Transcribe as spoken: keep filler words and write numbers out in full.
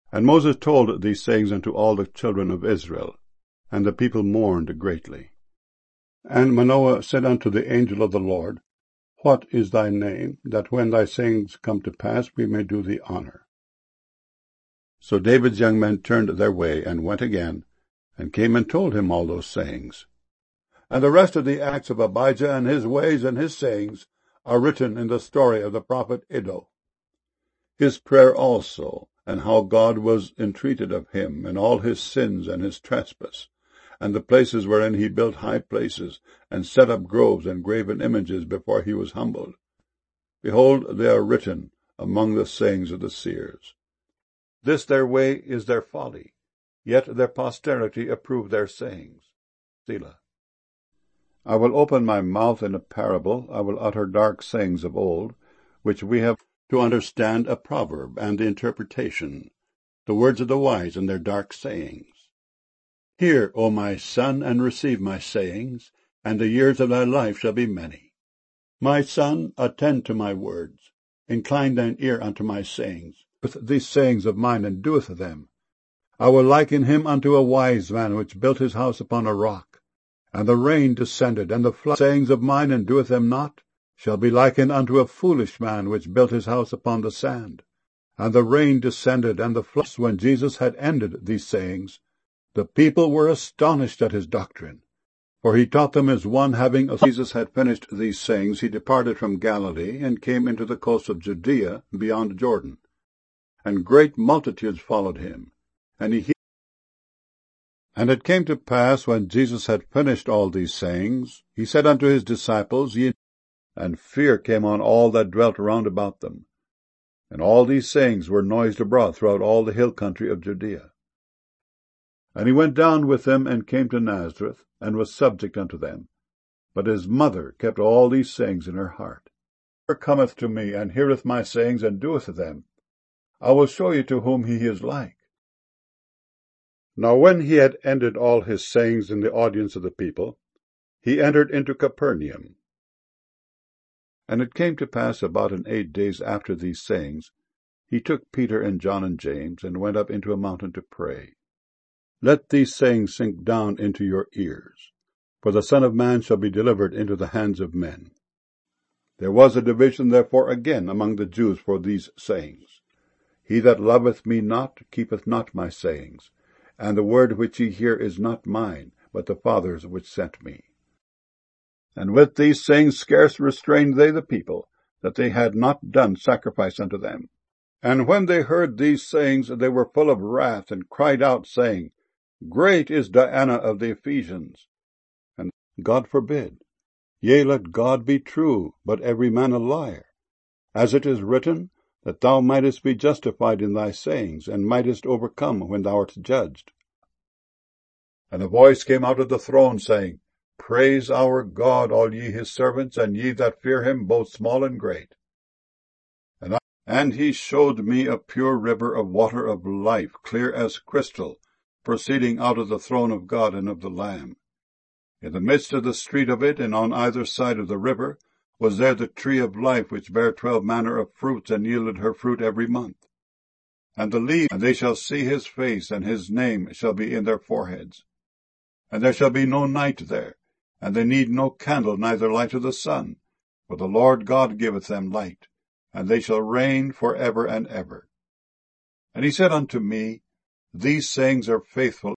And Moses told these sayings unto all the children of Israel, and the people mourned greatly. And Manoah said unto the angel of the Lord, What is thy name, that when thy sayings come to pass we may do thee honor? So David's young men turned their way, and went again, and came and told him all those sayings. And the rest of the acts of Abijah, and his ways and his sayings, are written in the story of the prophet Iddo. His prayer also, and how God was entreated of him, and all his sins and his trespass, and the places wherein he built high places, and set up groves and graven images before he was humbled. Behold, they are written among the sayings of the seers. This their way is their folly, yet their posterity approve their sayings. Selah. I will open my mouth in a parable, I will utter dark sayings of old, which we have to understand a proverb and the interpretation, the words of the wise and their dark sayings. Hear, O my son, and receive my sayings, and the years of thy life shall be many. My son, attend to my words, incline thine ear unto my sayings, with these sayings of mine, and doeth them. I will liken him unto a wise man which built his house upon a rock, and the rain descended, and the flood. Sayings of mine, and doeth them not, shall be likened unto a foolish man which built his house upon the sand. And the rain descended, and the flood. When Jesus had ended these sayings, the people were astonished at his doctrine, for he taught them as one having a... Jesus had finished these sayings, he departed from Galilee, and came into the coast of Judea beyond Jordan. And great multitudes followed him, and he healed. And it came to pass, when Jesus had finished all these sayings, he said unto his disciples, Ye... And fear came on all that dwelt round about them. And all these sayings were noised abroad throughout all the hill country of Judea. And he went down with them, and came to Nazareth, and was subject unto them. But his mother kept all these sayings in her heart. Whoever cometh to me, and heareth my sayings, and doeth them, I will show you to whom he is like. Now when he had ended all his sayings in the audience of the people, he entered into Capernaum. And it came to pass about in eight days after these sayings, he took Peter and John and James, and went up into a mountain to pray. Let these sayings sink down into your ears, for the Son of Man shall be delivered into the hands of men. There was a division therefore again among the Jews for these sayings. He that loveth me not keepeth not my sayings, and the word which ye hear is not mine, but the Father's which sent me. And with these sayings scarce restrained they the people, that they had not done sacrifice unto them. And when they heard these sayings, they were full of wrath, and cried out, saying, Great is Diana of the Ephesians. And God forbid. Yea, let God be true, but every man a liar. As it is written, that thou mightest be justified in thy sayings, and mightest overcome when thou art judged. And a voice came out of the throne, saying, Praise our God, all ye his servants, and ye that fear him, both small and great. And, I, and he showed me a pure river of water of life, clear as crystal, proceeding out of the throne of God and of the Lamb. In the midst of the street of it, and on either side of the river, was there the tree of life, which bare twelve manner of fruits, and yielded her fruit every month. And the leaves, and they shall see his face, and his name shall be in their foreheads. And there shall be no night there, and they need no candle, neither light of the sun, for the Lord God giveth them light, and they shall reign for ever and ever. And he said unto me, These sayings are faithful